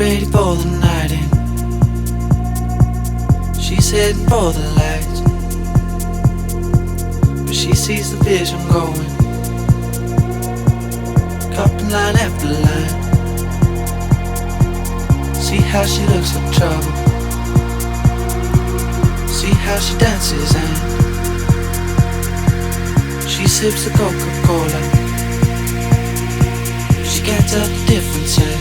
ready for the night in. She's heading for the lights, but she sees the vision going, cupping line after line. See how she looks like trouble, see how she dances and she sips the Coca-Cola. She can't tell the difference yet.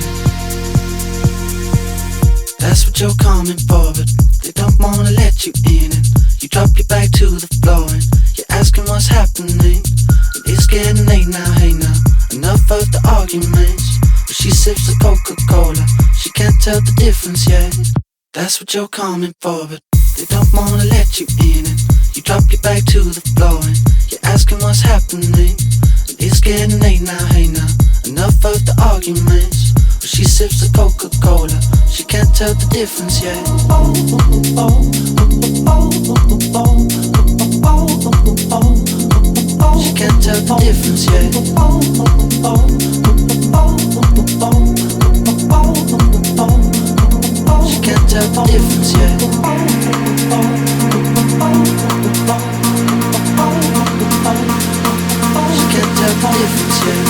That's what you're coming for, but they don't wanna let you in. And you drop your back to the floor and you're asking what's happening. And it's getting late now, hey now, enough of the arguments. But she sips the Coca-Cola, she can't tell the difference yet. That's what you're coming for, but they don't wanna let you in. And you drop your back to the floor and you're asking what's happening. And it's getting late now, hey now, enough of the arguments. But she sips the Coca-Cola, she can't tell the difference yet. She can't tell the difference yet. She can't tell the difference yet. She can't tell the difference yet.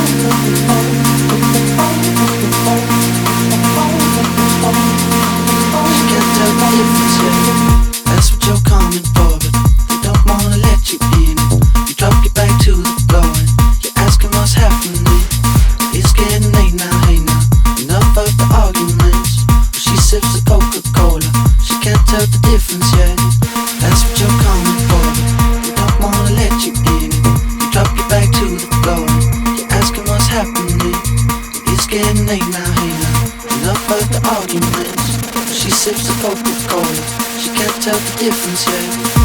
She can't tell the difference yet. That's what you're coming for, but they don't wanna let you in. You drop your back to the floor and you're asking what's happening. It's getting late now, hey now, enough of the arguments. But she sips the Coca-Cola, she can't tell the difference yet. That's what you're coming for, but they don't wanna let you in. You drop your back to the floor and you're asking what's happening. It's getting late now, hey now, enough of the arguments. She sips the Coca-Cola, she can't tell the difference yet.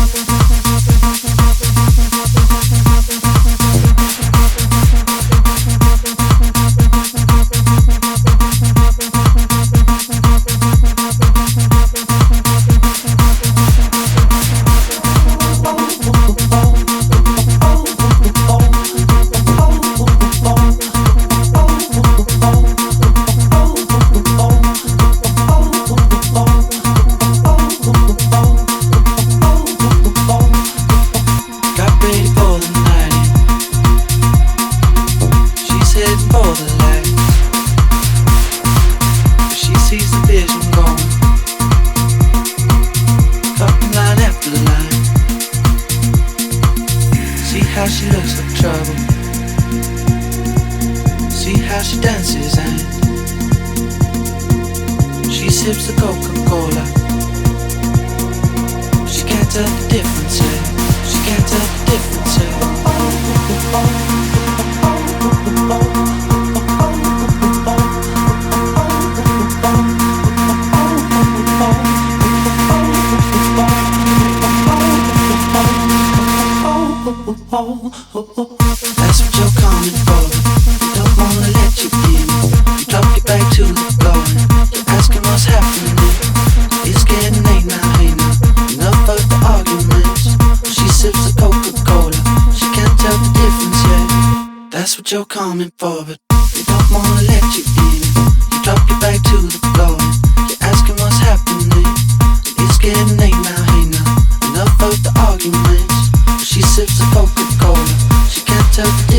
That's what you're coming for, they don't wanna let you in. You drop your back to the floor and you're asking what's happening. It's getting late now, hey now, enough of the arguments. She sips the Coca-Cola, she can't tell the difference yet. That's what you're coming for, but they don't wanna let you in. You drop your back to the floor and you're asking what's happening. It's getting late now, hey now, enough of the arguments. She sips the Coca-Cola, she can't tell the difference.